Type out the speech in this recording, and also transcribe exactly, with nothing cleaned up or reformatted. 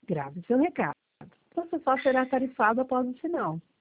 Grave seu recado. Você só será tarifado após o sinal.